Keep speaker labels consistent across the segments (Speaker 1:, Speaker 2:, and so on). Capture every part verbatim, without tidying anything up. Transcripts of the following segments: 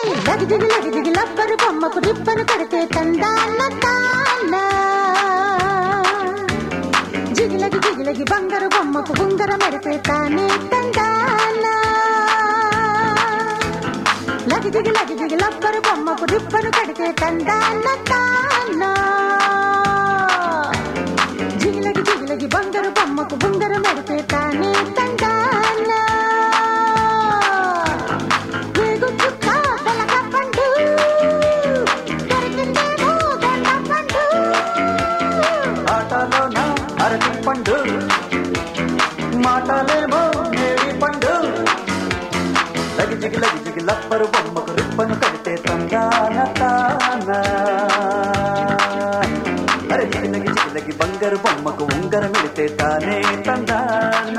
Speaker 1: లగజిగి లగజిగి లబ్బరు బొమ్మకు రిబ్బను కడితే తందాన తాన జిగిలగి జిగిలగి బంగారు బొమ్మకు ఉంగర మెడితే తానే తందాన లగజిగి లగజిగి లబ్బరు బొమ్మకు రిబ్బను కడితే తందాన తాన జిగిలగి జిగిలగి బంగారు బొమ్మకు ఉంగర మెడితే తానే తందాన
Speaker 2: అరటి పండు మాటలేమో నేడి పండు లగిజిగి లగిజిగి లబ్బరు బొమ్మకు రిబ్బను కడితే తందాన తాన అరే జిగిలగి జిగిలగి బంగారు బొమ్మకు ఉంగరం వెళితే తానే తందాన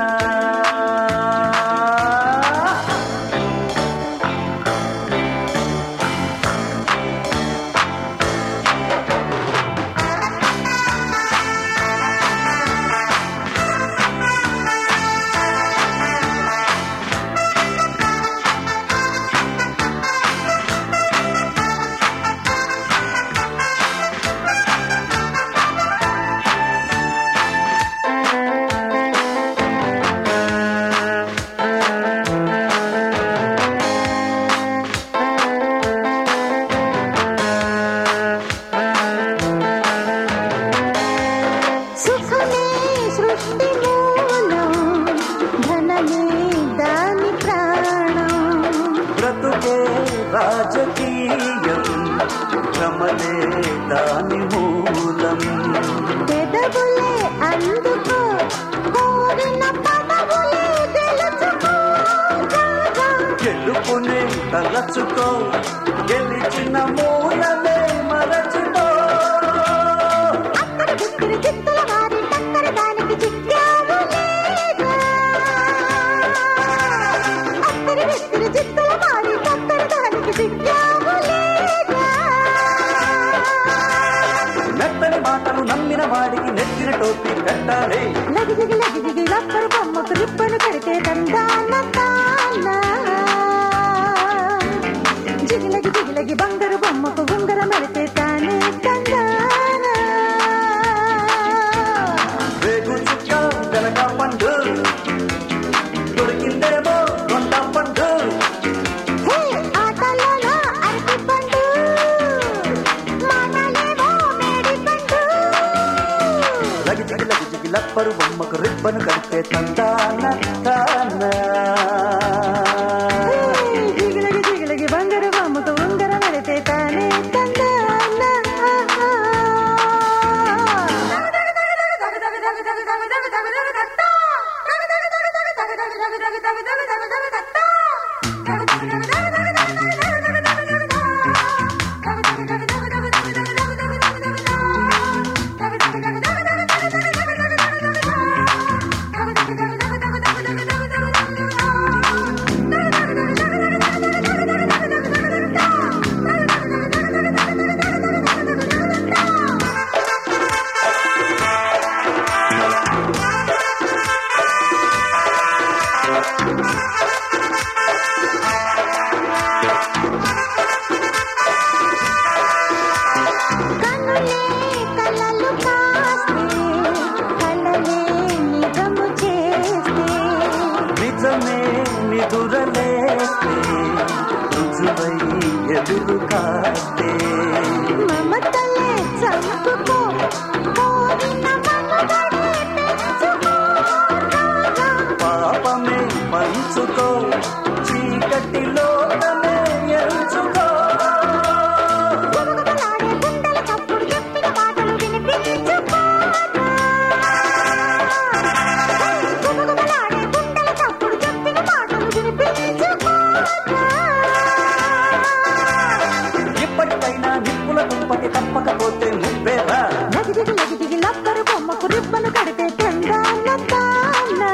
Speaker 2: బ్రతుకే రాజకీయం క్రమలే దాని మూలం
Speaker 1: పెదవులే అందుకో కోరిన పదవులే గెలుచుకో
Speaker 2: గెలుపునే తలచుకో గెలిచిన మూలమే మరచుకో
Speaker 1: అక్కడ గుర్తిరి చిత్తుల వారి టక్కర దానికి చిక్కావు లేదా అక్కడ గుర్తిరి చిత్తుల వారి టక్కర దానికి చిక్కావు లేదా
Speaker 2: మెత్తని మాటలు నమ్మిన వాడికి నెత్తిన టోపీ కట్టాలి
Speaker 1: లగిజిగి లగిజిగి లబ్బరు బొమ్మకు రిబ్బను కడితే తందాన తాన జిగిలగి జిగిలగి బంగారు బొమ్మకు ఉంగరం మెడితే తానే తందాన
Speaker 2: వేగు చుక్క వెనక పండు దొరికిందేమో కొండ పండు
Speaker 1: హే ఆటలోన అరటి పండు మాటలేమో మేడి పండు
Speaker 2: లగిజిగి లగిజిగి లబ్బరు బొమ్మకు రిబ్బను కడితే తందాన తాన
Speaker 1: జిగిలగి జిగిలగి బంగారు బొమ్మకు ఉంగరం మెడితే తానే తందాన కనులే కలలు కాస్తే కలలే నిజము చేస్తే
Speaker 2: నిజమే నిదురలేస్తే రుజువై ఎదురు కాస్తే
Speaker 1: మమతలే చంపుకో కోరిన మనుగడే పెంచుకో
Speaker 2: పాపమే పంచుకో చీకటిలో ఎంచుకో
Speaker 1: గుబగుబలాడే గుండెల చప్పుడు చెప్పిన మాటలు వినిపించుకో గుబగుబలాడే గుండెల చప్పుడు చెప్పిన మాటలు వినిపించుకో
Speaker 2: ఇప్పటికైనా నిప్పుల దుంపటి తప్పకపోతే నువ్వేరా
Speaker 1: లగిజిగి లగిజిగి లబ్బరు బొమ్మకు రిబ్బను కడితే తందాన తాన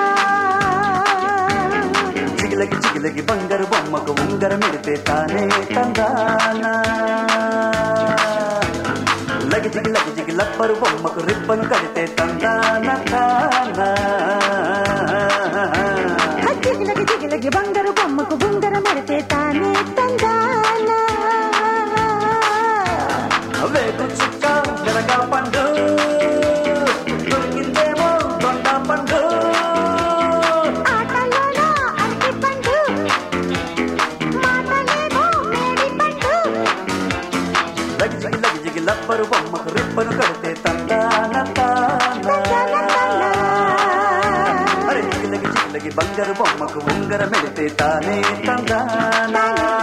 Speaker 2: చిగిలకి చిగిలకి బంగారు బొమ్మకు ఉంగరం ఎడితే తానే తందాన లగిజిగి లగిజిగి లబ్బరు బొమ్మకు రిబ్బను కడితే తందాన తాన
Speaker 1: జిగిలగి జిగిలగి బంగారు బొమ్మకు ఉంగరం మెడితే తానే తందాన
Speaker 2: బంగారు బొమ్మకు ఉంగరం మెడితే తానే తందానా